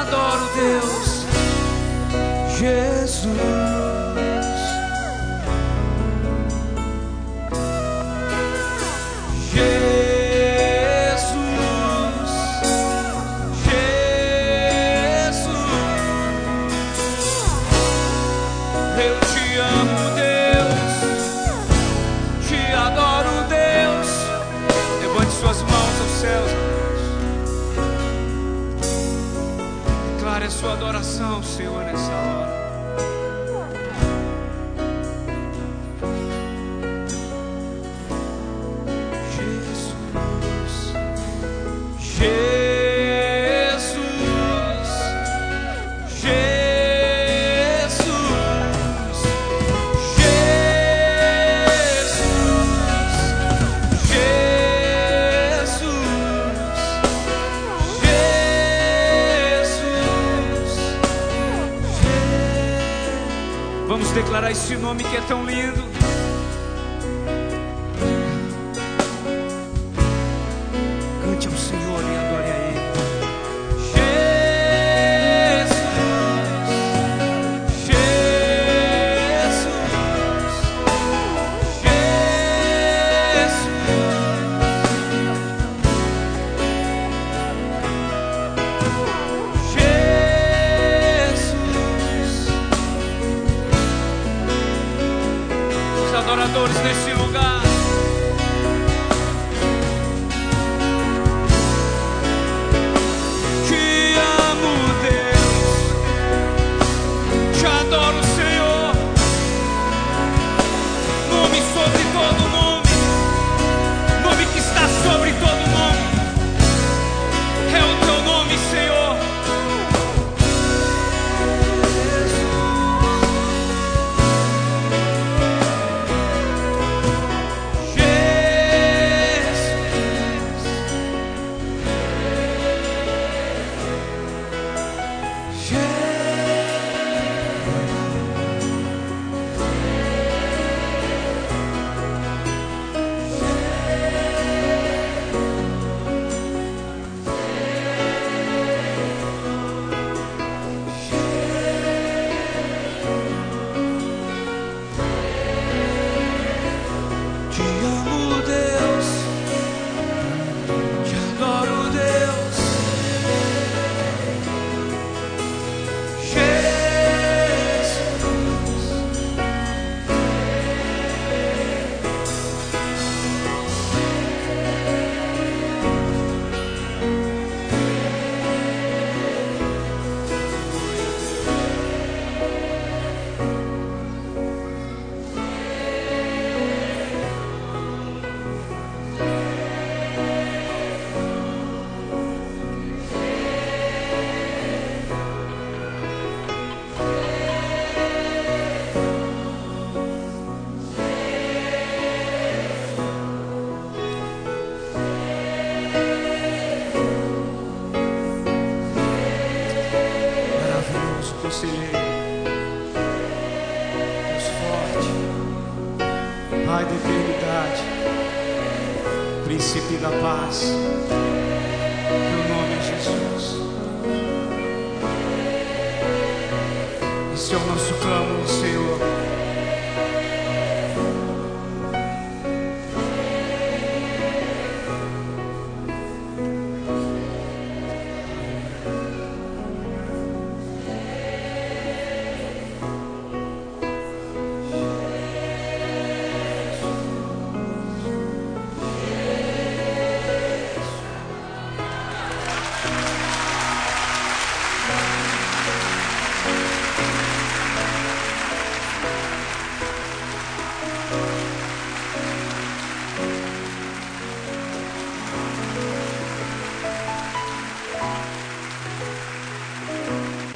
adoro, Deus. Jesus. A sua adoração, Senhor, nessa hora. Jesus, Jesus, Jesus, Jesus, Vamos declarar esse nome que é tão lindo. Cante ao Senhor e adore a Ele. Jesus, Jesus, adoradores nesse lugar. Te amo, Deus. Te adoro, Senhor. Nome sobre todo nome. Nome que está sobre todo nome. É o teu nome, Senhor. Deus forte, Pai da eternidade, Príncipe da paz.